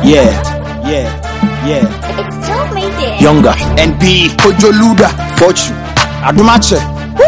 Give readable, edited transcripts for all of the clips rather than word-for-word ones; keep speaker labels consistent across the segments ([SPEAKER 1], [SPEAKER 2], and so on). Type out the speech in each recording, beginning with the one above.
[SPEAKER 1] It's Joe made it.
[SPEAKER 2] Younger, NB, Ojoluda, Fortune, Adumache,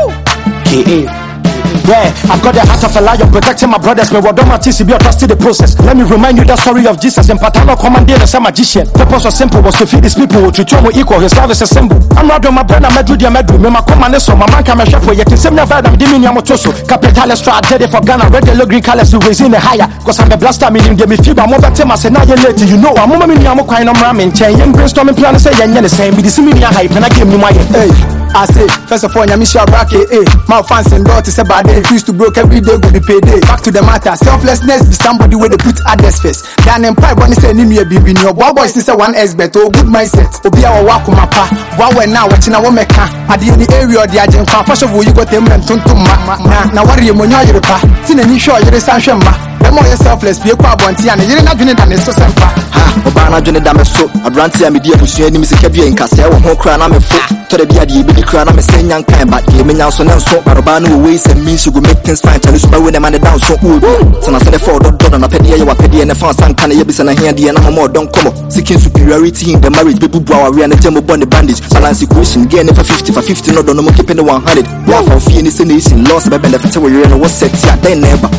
[SPEAKER 2] KA. Yeah, I've got the heart of a lion protecting my brothers. Me what my TCB or trusted the process. Let me remind you the story of Jesus and Patano commanding as a magician. Purpose was simple, was to feed these people with treat them equal. His love is a symbol. I'm not doing my brother, my duty, my dream. My command is so my man can shop for yet. Same never I'm dimini amotoso. Capital extra dead for Ghana. Red yellow green colors to raise in the higher. Cause I'm a blaster meaning they me feed. I'm over time. I say now you later. You know I'm over me. I'm quite ramming chain. Young brainstorming plan say yeah the same. Be the same hype and I give me my hey. I say, first of all, Yamisha Brake, my fans and daughters say bad day. Refuse to broke every day, go be payday. Back to the matter, selflessness be somebody where they put others first. Dan and pride when they say, Nimi a baby, your boy is one expert, oh good mindset. Obi our walk on my pa, wow, now watching our meka. At the area of the agent, first of all, you got them and Tuntuma. Now, what are you, Monya Yoruba? Tin and you sure you're the Sansham. The more you're selfless, be a quabonti, and you're not doing it, and it's so simple.
[SPEAKER 3] Obana Johnny Damaso, a brandy, and media, who's your name is a cabin, Cassell, who crown I'm a foot. To the Biadi, be the crown, I'm a saying young kind, but you may now so now so Arabano ways and means you will make things fine. Tell us by when the man down so good. So I said the 4 don't on a penny, you are penny, and the fast and can you be and I hear the animal more don't come up. Seeking superiority in the marriage, people brow, we and the jumbo on the bandage. Balance equation, gain for 50 for 50, no, don't keeping the 100. Wow, for Phoenix nation, lost by benefit, we're in a what's set, yeah, they never.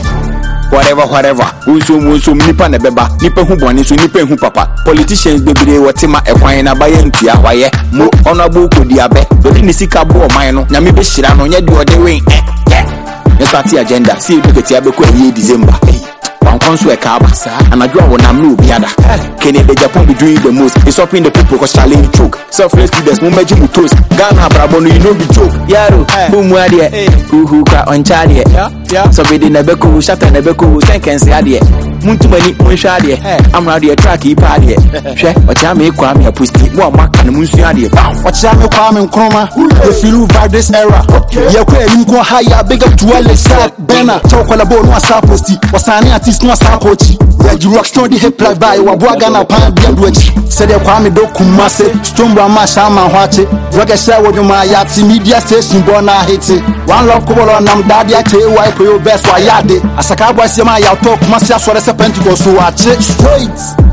[SPEAKER 4] Whatever. Uso nipa na beba. Nipa hu bwani so nipa hu papa. Politicians bebere watima ekwan na baye ntia waye. Mo honorable kodi abe. Dodi ni sika bo oman no. Nyame be hira no nya de ode wen. Next party agenda. See be ketia be ko e December. One consul Kaba, and I draw one am no biada. Kenny the Japan be doing the most. It's stopping the people cause challenge choke. Selfless leaders, no magic mutos. Ghana Brabon, you know the joke. Yaro, boom wadia, who on charlie. So we didn't never cool, shut and never cool, seconds adia. Muntu many shadia. I'm ready a tracky party. Check what I make Kwame a pussy, one mark and Musiadia.
[SPEAKER 2] What I make Kwame Chroma, if you by this era. You're you go higher, big up to Alexa, Bena, talk all about no saposti, was an artist no sapochi. You rock story hip like by Wagana Pan Bianwich. Said the Kwame do Kumase, Stone Brahma Shama Hachi, Rogasha with my Yati media station, Bona Haiti. One love cover on them, Daddy, I tell you why for your best Wayade. As a cowboy, see my talk, Masia, so that's a pentacle, so I check straight.